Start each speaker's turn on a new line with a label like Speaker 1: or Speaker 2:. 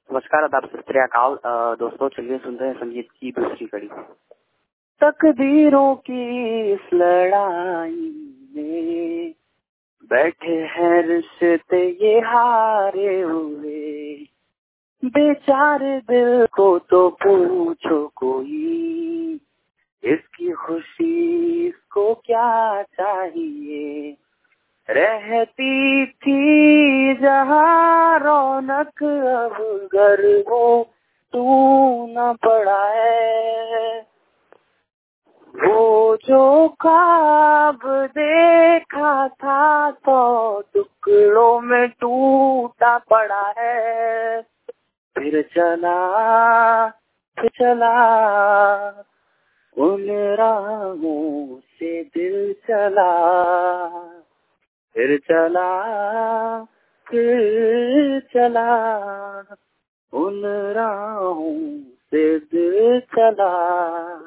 Speaker 1: नमस्कार, आदाब, सत श्री अकाल। दोस्तों, चलिए सुनते हैं संगीत की दूसरी कड़ी। तकदीरों की इस लड़ाई में बैठे हैं रिश्ते ये हारे हुए, बेचारे दिल को तो पूछो कोई, इसकी खुशी इसको क्या चाहिए। रहती थी जहाँ रौनक, अब घर वो तू न पड़ा है। वो जो ख्वाब देखा था तो टुकड़ों में टूटा पड़ा है। फिर चला उन राहों से दिल चला, फिर चला उन राहों से दिल चला।